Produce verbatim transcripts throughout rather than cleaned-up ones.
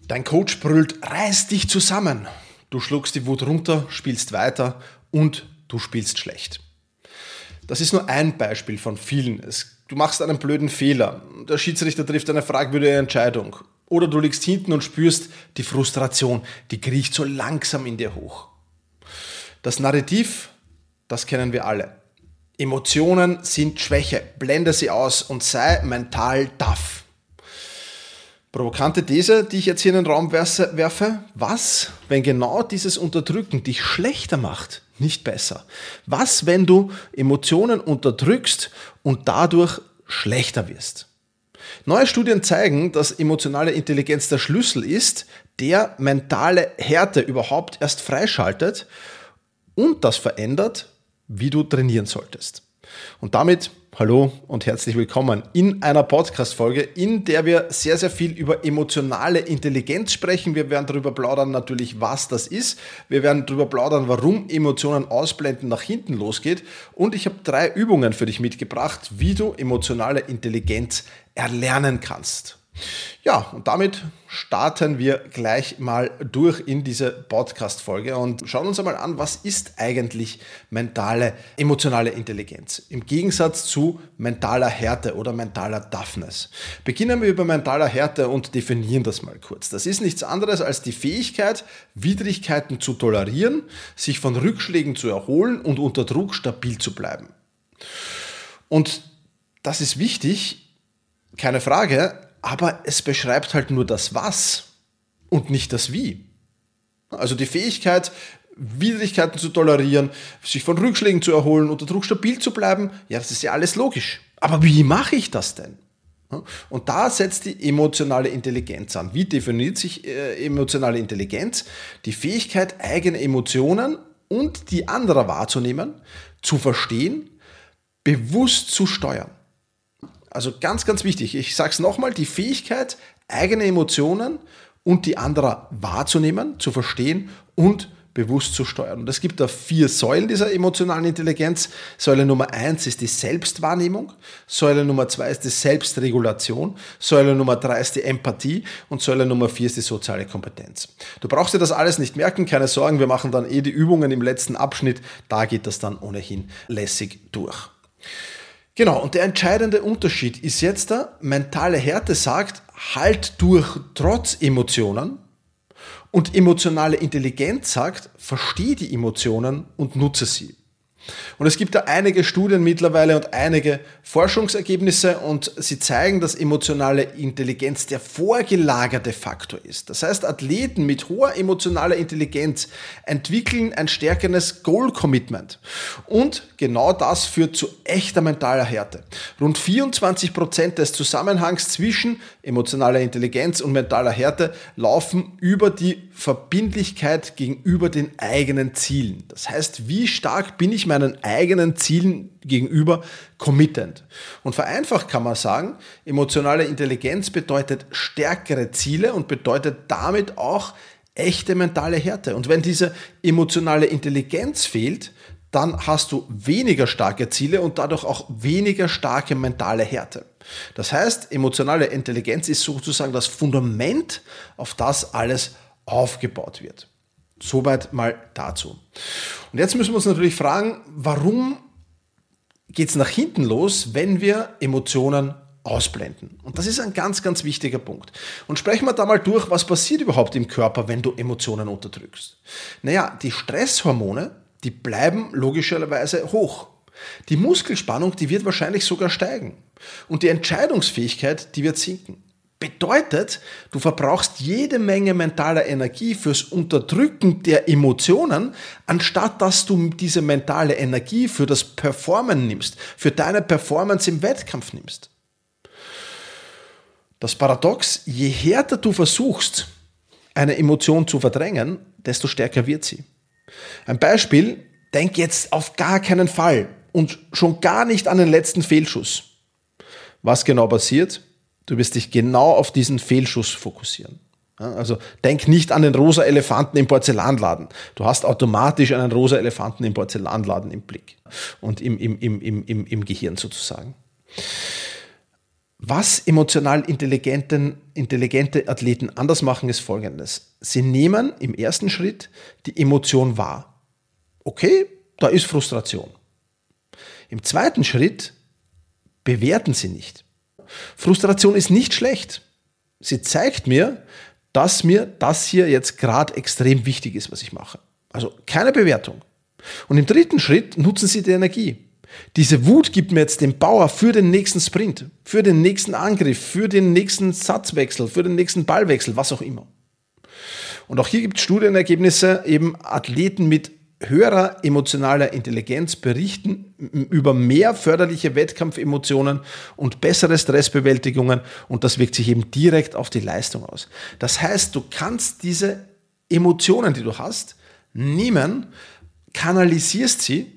Dein Coach brüllt, reiß dich zusammen. Du schluckst die Wut runter, spielst weiter und du spielst schlecht. Das ist nur ein Beispiel von vielen. Es, du machst einen blöden Fehler. Der Schiedsrichter trifft eine fragwürdige Entscheidung. Oder du liegst hinten und spürst die Frustration, die kriecht so langsam in dir hoch. Das Narrativ, das kennen wir alle. Emotionen sind Schwäche, blende sie aus und sei mental tough. Provokante These, die ich jetzt hier in den Raum werfe. Was, wenn genau dieses Unterdrücken dich schlechter macht, nicht besser? Was, wenn du Emotionen unterdrückst und dadurch schlechter wirst? Neue Studien zeigen, dass emotionale Intelligenz der Schlüssel ist, der mentale Härte überhaupt erst freischaltet und das verändert, wie du trainieren solltest. Und damit hallo und herzlich willkommen in einer Podcast-Folge, in der wir sehr, sehr viel über emotionale Intelligenz sprechen. Wir werden darüber plaudern natürlich, was das ist. Wir werden darüber plaudern, warum Emotionen ausblenden nach hinten losgeht. Und ich habe drei Übungen für dich mitgebracht, wie du emotionale Intelligenz erlernen kannst. Ja, und damit starten wir gleich mal durch in diese Podcast-Folge und schauen uns einmal an, was ist eigentlich mentale, emotionale Intelligenz im Gegensatz zu mentaler Härte oder mentaler Toughness. Beginnen wir über mentaler Härte und definieren das mal kurz. Das ist nichts anderes als die Fähigkeit, Widrigkeiten zu tolerieren, sich von Rückschlägen zu erholen und unter Druck stabil zu bleiben. Und das ist wichtig, keine Frage, aber es beschreibt halt nur das Was und nicht das Wie. Also die Fähigkeit, Widrigkeiten zu tolerieren, sich von Rückschlägen zu erholen, unter Druck stabil zu bleiben, ja, das ist ja alles logisch. Aber wie mache ich das denn? Und da setzt die emotionale Intelligenz an. Wie definiert sich äh, emotionale Intelligenz? Die Fähigkeit, eigene Emotionen und die anderer wahrzunehmen, zu verstehen, bewusst zu steuern. Also ganz, ganz wichtig, ich sage es nochmal, die Fähigkeit, eigene Emotionen und die anderer wahrzunehmen, zu verstehen und bewusst zu steuern. Und es gibt da vier Säulen dieser emotionalen Intelligenz. Säule Nummer eins ist die Selbstwahrnehmung, Säule Nummer zwei ist die Selbstregulation, Säule Nummer drei ist die Empathie und Säule Nummer vier ist die soziale Kompetenz. Du brauchst dir das alles nicht merken, keine Sorgen, wir machen dann eh die Übungen im letzten Abschnitt, da geht das dann ohnehin lässig durch. Genau, und der entscheidende Unterschied ist jetzt da, mentale Härte sagt, halt durch trotz Emotionen und emotionale Intelligenz sagt, verstehe die Emotionen und nutze sie. Und es gibt da einige Studien mittlerweile und einige Forschungsergebnisse und sie zeigen, dass emotionale Intelligenz der vorgelagerte Faktor ist. Das heißt, Athleten mit hoher emotionaler Intelligenz entwickeln ein stärkeres Goal-Commitment. Und genau das führt zu echter mentaler Härte. Rund vierundzwanzig Prozent des Zusammenhangs zwischen emotionaler Intelligenz und mentaler Härte laufen über die Verbindlichkeit gegenüber den eigenen Zielen. Das heißt, wie stark bin ich meinen eigenen Zielen gegenüber committed. Und vereinfacht kann man sagen, emotionale Intelligenz bedeutet stärkere Ziele und bedeutet damit auch echte mentale Härte. Und wenn diese emotionale Intelligenz fehlt, dann hast du weniger starke Ziele und dadurch auch weniger starke mentale Härte. Das heißt, emotionale Intelligenz ist sozusagen das Fundament, auf das alles aufgebaut wird. Soweit mal dazu. Und jetzt müssen wir uns natürlich fragen, warum geht es nach hinten los, wenn wir Emotionen ausblenden? Und das ist ein ganz, ganz wichtiger Punkt. Und sprechen wir da mal durch, was passiert überhaupt im Körper, wenn du Emotionen unterdrückst? Naja, die Stresshormone, die bleiben logischerweise hoch. Die Muskelspannung, die wird wahrscheinlich sogar steigen. Und die Entscheidungsfähigkeit, die wird sinken. Bedeutet, du verbrauchst jede Menge mentaler Energie fürs Unterdrücken der Emotionen, anstatt dass du diese mentale Energie für das Performen nimmst, für deine Performance im Wettkampf nimmst. Das Paradox, je härter du versuchst, eine Emotion zu verdrängen, desto stärker wird sie. Ein Beispiel, denk jetzt auf gar keinen Fall und schon gar nicht an den letzten Fehlschuss. Was genau passiert? Du wirst dich genau auf diesen Fehlschuss fokussieren. Also denk nicht an den rosa Elefanten im Porzellanladen. Du hast automatisch einen rosa Elefanten im Porzellanladen im Blick und im, im, im, im, im Gehirn sozusagen. Was emotional intelligenten, intelligente Athleten anders machen, ist Folgendes. Sie nehmen im ersten Schritt die Emotion wahr. Okay, da ist Frustration. Im zweiten Schritt bewerten sie nicht. Frustration ist nicht schlecht. Sie zeigt mir, dass mir das hier jetzt gerade extrem wichtig ist, was ich mache. Also keine Bewertung. Und im dritten Schritt nutzen Sie die Energie. Diese Wut gibt mir jetzt den Power für den nächsten Sprint, für den nächsten Angriff, für den nächsten Satzwechsel, für den nächsten Ballwechsel, was auch immer. Und auch hier gibt es Studienergebnisse, eben Athleten mit höherer emotionaler Intelligenz berichten über mehr förderliche Wettkampfemotionen und bessere Stressbewältigungen, und das wirkt sich eben direkt auf die Leistung aus. Das heißt, du kannst diese Emotionen, die du hast, nehmen, kanalisierst sie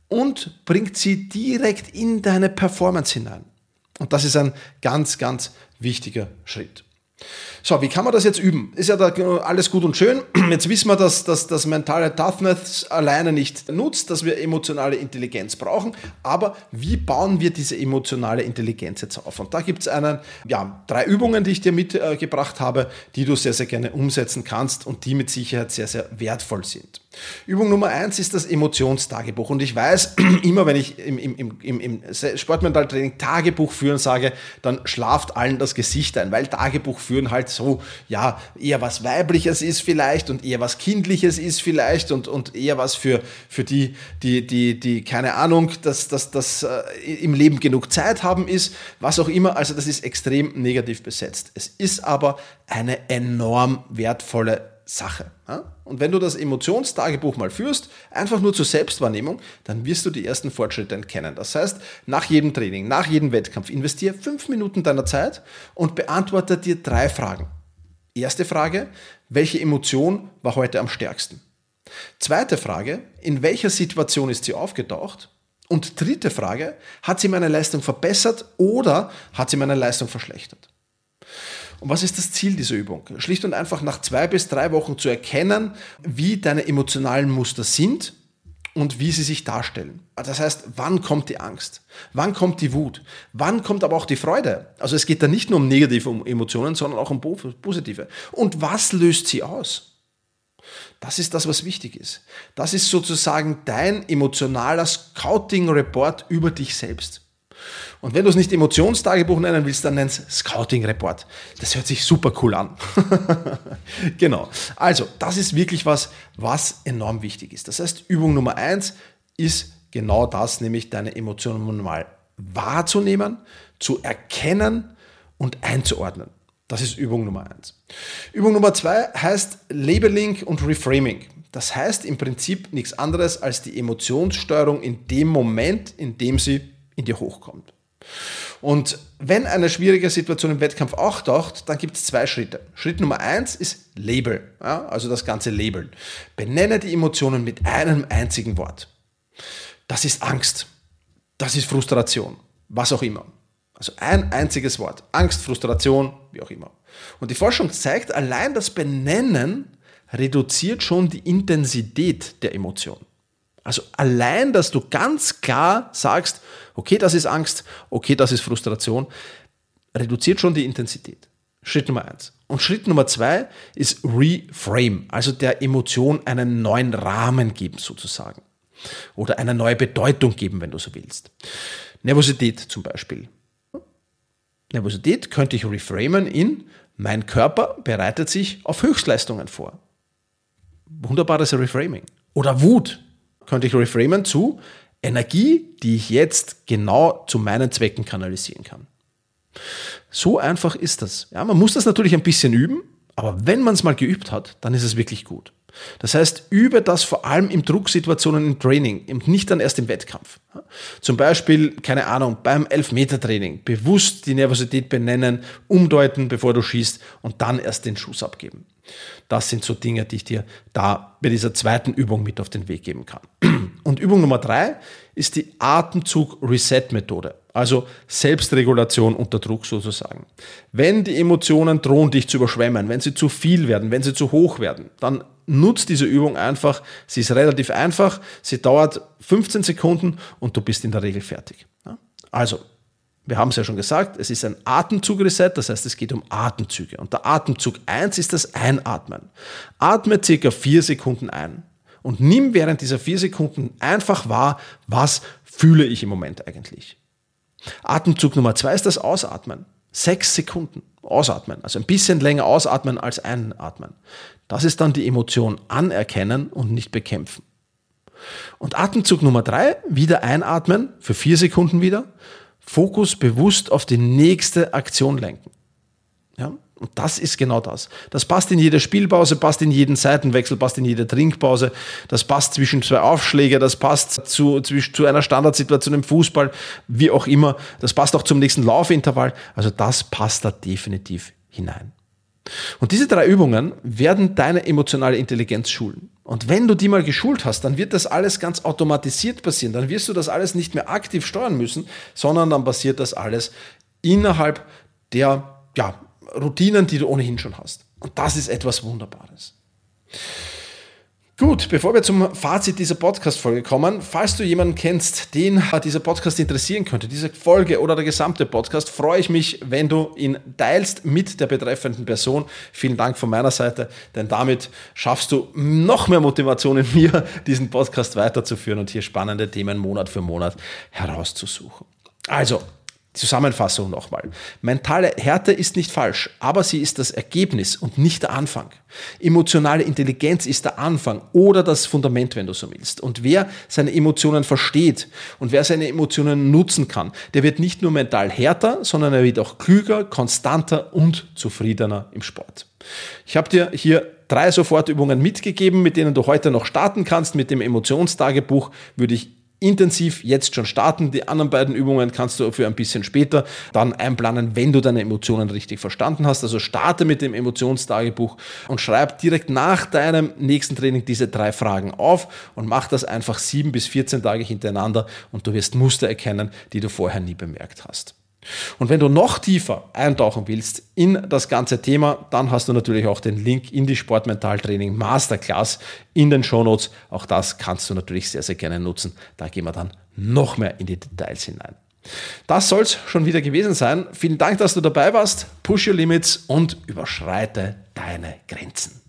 und bringt sie direkt in deine Performance hinein. Und das ist ein ganz, ganz wichtiger Schritt. So, wie kann man das jetzt üben? Ist ja da alles gut und schön. Jetzt wissen wir, dass das mentale Toughness alleine nicht nutzt, dass wir emotionale Intelligenz brauchen. Aber wie bauen wir diese emotionale Intelligenz jetzt auf? Und da gibt es einen, ja, drei Übungen, die ich dir mitgebracht habe, die du sehr, sehr gerne umsetzen kannst und die mit Sicherheit sehr, sehr wertvoll sind. Übung Nummer eins ist das Emotionstagebuch. Und ich weiß, immer wenn ich im, im, im, im Sportmentaltraining Tagebuch führen sage, dann schlaft allen das Gesicht ein, weil Tagebuch führen halt so, ja, eher was Weibliches ist vielleicht und eher was Kindliches ist vielleicht und, und eher was für, für die, die, die, die, keine Ahnung, dass, dass, dass äh, im Leben genug Zeit haben ist, was auch immer. Also das ist extrem negativ besetzt. Es ist aber eine enorm wertvolle Sache. Und wenn du das Emotionstagebuch mal führst, einfach nur zur Selbstwahrnehmung, dann wirst du die ersten Fortschritte erkennen. Das heißt, nach jedem Training, nach jedem Wettkampf investiere fünf Minuten deiner Zeit und beantworte dir drei Fragen. Erste Frage: Welche Emotion war heute am stärksten? Zweite Frage: In welcher Situation ist sie aufgetaucht? Und dritte Frage: Hat sie meine Leistung verbessert oder hat sie meine Leistung verschlechtert? Und was ist das Ziel dieser Übung? Schlicht und einfach nach zwei bis drei Wochen zu erkennen, wie deine emotionalen Muster sind und wie sie sich darstellen. Das heißt, wann kommt die Angst? Wann kommt die Wut? Wann kommt aber auch die Freude? Also es geht da nicht nur um negative Emotionen, sondern auch um positive. Und was löst sie aus? Das ist das, was wichtig ist. Das ist sozusagen dein emotionaler Scouting-Report über dich selbst. Und wenn du es nicht Emotionstagebuch nennen willst, dann nenn es Scouting-Report. Das hört sich super cool an. Genau. Also, das ist wirklich was, was enorm wichtig ist. Das heißt, Übung Nummer eins ist genau das, nämlich deine Emotionen mal wahrzunehmen, zu erkennen und einzuordnen. Das ist Übung Nummer eins. Übung Nummer zwei heißt Labeling und Reframing. Das heißt im Prinzip nichts anderes als die Emotionssteuerung in dem Moment, in dem sie in dir hochkommt. Und wenn eine schwierige Situation im Wettkampf auftaucht, dann gibt es zwei Schritte. Schritt Nummer eins ist Label, ja, also das ganze Labeln. Benenne die Emotionen mit einem einzigen Wort. Das ist Angst, das ist Frustration, was auch immer. Also ein einziges Wort. Angst, Frustration, wie auch immer. Und die Forschung zeigt, allein das Benennen reduziert schon die Intensität der Emotion. Also allein, dass du ganz klar sagst, okay, das ist Angst, okay, das ist Frustration, reduziert schon die Intensität. Schritt Nummer eins. Und Schritt Nummer zwei ist Reframe, also der Emotion einen neuen Rahmen geben sozusagen. Oder eine neue Bedeutung geben, wenn du so willst. Nervosität zum Beispiel. Nervosität könnte ich reframen in: Mein Körper bereitet sich auf Höchstleistungen vor. Wunderbares Reframing. Oder Wut könnte ich reframen zu: Energie, die ich jetzt genau zu meinen Zwecken kanalisieren kann. So einfach ist das. Ja, man muss das natürlich ein bisschen üben, aber wenn man es mal geübt hat, dann ist es wirklich gut. Das heißt, übe das vor allem in Drucksituationen im Training und nicht dann erst im Wettkampf. Zum Beispiel, keine Ahnung, beim Elfmeter-Training bewusst die Nervosität benennen, umdeuten, bevor du schießt und dann erst den Schuss abgeben. Das sind so Dinge, die ich dir da bei dieser zweiten Übung mit auf den Weg geben kann. Und Übung Nummer drei ist die Atemzug-Reset-Methode, also Selbstregulation unter Druck sozusagen. Wenn die Emotionen drohen, dich zu überschwemmen, wenn sie zu viel werden, wenn sie zu hoch werden, dann nutzt diese Übung einfach. Sie ist relativ einfach, sie dauert fünfzehn Sekunden und du bist in der Regel fertig. Also, Wir haben es ja schon gesagt, es ist ein Atemzug-Reset, das heißt, es geht um Atemzüge. Und der Atemzug eins ist das Einatmen. Atme circa vier Sekunden ein und nimm während dieser vier Sekunden einfach wahr, was fühle ich im Moment eigentlich. Atemzug Nummer zwei ist das Ausatmen. Sechs Sekunden ausatmen, also ein bisschen länger ausatmen als einatmen. Das ist dann die Emotion anerkennen und nicht bekämpfen. Und Atemzug Nummer drei, wieder einatmen, für vier Sekunden wieder. Fokus bewusst auf die nächste Aktion lenken. Ja, und das ist genau das. Das passt in jede Spielpause, passt in jeden Seitenwechsel, passt in jede Trinkpause. Das passt zwischen zwei Aufschläge, das passt zu, zu, zu einer Standardsituation im Fußball, wie auch immer. Das passt auch zum nächsten Laufintervall. Also das passt da definitiv hinein. Und diese drei Übungen werden deine emotionale Intelligenz schulen. Und wenn du die mal geschult hast, dann wird das alles ganz automatisiert passieren. Dann wirst du das alles nicht mehr aktiv steuern müssen, sondern dann passiert das alles innerhalb der ja, Routinen, die du ohnehin schon hast. Und das ist etwas Wunderbares. Gut, bevor wir zum Fazit dieser Podcast-Folge kommen, falls du jemanden kennst, den dieser Podcast interessieren könnte, diese Folge oder der gesamte Podcast, freue ich mich, wenn du ihn teilst mit der betreffenden Person. Vielen Dank von meiner Seite, denn damit schaffst du noch mehr Motivation in mir, diesen Podcast weiterzuführen und hier spannende Themen Monat für Monat herauszusuchen. Also, Zusammenfassung nochmal. Mentale Härte ist nicht falsch, aber sie ist das Ergebnis und nicht der Anfang. Emotionale Intelligenz ist der Anfang oder das Fundament, wenn du so willst. Und wer seine Emotionen versteht und wer seine Emotionen nutzen kann, der wird nicht nur mental härter, sondern er wird auch klüger, konstanter und zufriedener im Sport. Ich habe dir hier drei Sofortübungen mitgegeben, mit denen du heute noch starten kannst. Mit dem Emotionstagebuch würde ich intensiv jetzt schon starten. Die anderen beiden Übungen kannst du für ein bisschen später dann einplanen, wenn du deine Emotionen richtig verstanden hast. Also starte mit dem Emotionstagebuch und schreib direkt nach deinem nächsten Training diese drei Fragen auf und mach das einfach sieben bis vierzehn Tage hintereinander und du wirst Muster erkennen, die du vorher nie bemerkt hast. Und wenn du noch tiefer eintauchen willst in das ganze Thema, dann hast du natürlich auch den Link in die Sportmentaltraining Masterclass in den Shownotes. Auch das kannst du natürlich sehr, sehr gerne nutzen. Da gehen wir dann noch mehr in die Details hinein. Das soll es schon wieder gewesen sein. Vielen Dank, dass du dabei warst. Push your limits und überschreite deine Grenzen.